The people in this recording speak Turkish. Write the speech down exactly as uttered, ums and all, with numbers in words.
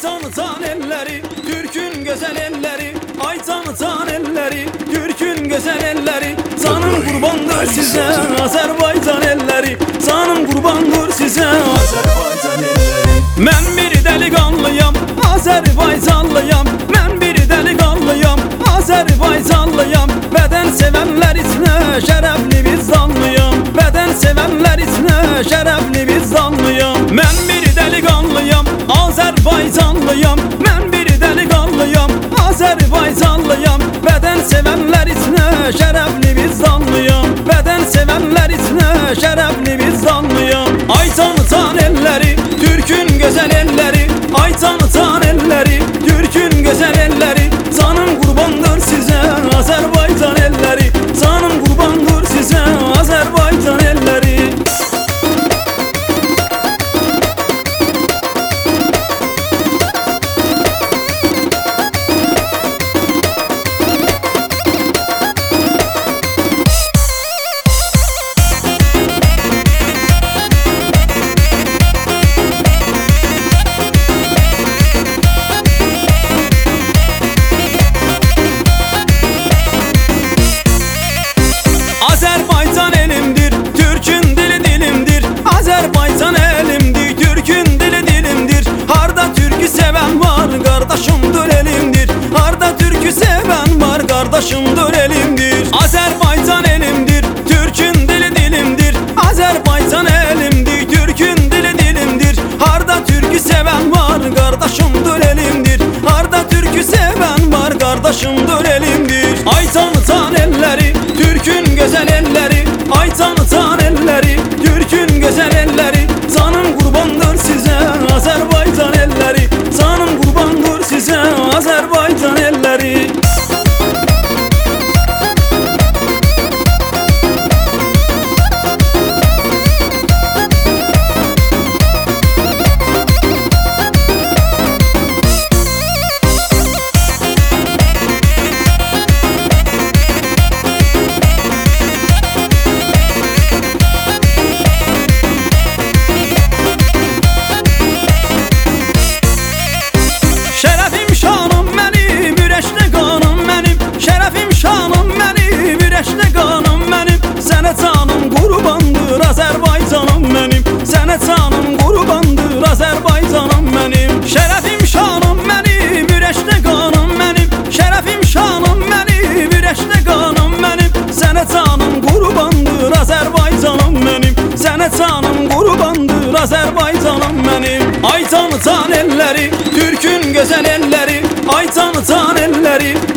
tanıtan elleri, Türk'ün güzel elleri. Ay tanıtan elleri, Türk'ün güzel elleri. Canım kurbandır size Azerbaycan elleri. Canım kurbandır size Azerbaycan elleri. Ben bir delikanlıyam, Azerbaycanlıyam. Ben bir delikanlıyam, Azerbaycanlıyam. Beden sevenler içine şerefli bir zanlıyam. Beden sevenler içine şerefli bir zanlıyam. Ben bir delikanlıyam, Azerbaycanlıyam. Ben bir delikanlıyam, Azerbaycanlıyam. Beden sevenler içine şerefli bir zanlıyam. Beden sevenler içine şerefli bir zanlıyam. Ay tanıtan elleri, Türk'ün güzel elleri. Ay tanıtan elleri, Türk'ün güzel elleri. Canım kurbandır size Azerbaycan elleri. Canım kurbandır size Azerbaycan elleri. Azerbaycan elimdir, Türk'ün dili dilimdir. Azerbaycan elimdir, Türk'ün dili dilimdir. Harda Türk'ü seven var, kardeşimdir elimdir. Harda Türk'ü seven var, kardeşimdir elimdir. Azerbaycan elimdir, Türk'ün dili dilimdir. Azerbaycan elimdir, Türk'ün dili dilimdir. Harda Türk'ü seven var, kardeşimdir elimdir. Harda Türk'ü seven var, kardeşimdir elimdir. Ay tanıtan elleri, Türk'ün güzel elleri. Ay tanıtan elleri, Türk'ün güzel elleri. Canım kurbandır size Azerbaycan elleri. Canım kurbandır size Azerbaycan elleri. Şerefim şanım benim, üreşli kanım benim. Şerefim şanım benim, üreşli kanım benim. Sene canım kurbandır Azerbaycanım benim. Sene canım kurbandır Azerbaycanım benim. Şerefim şanım benim, üreşli kanım benim. Şerefim şanım benim, üreşli kanım benim. Sene canım kurbandır Azerbaycanım benim. Sene canım kurbandır Azerbaycanım benim. Ay tanıtan elleri, Türk'ün güzel elleri. Ay tanıtan elleri,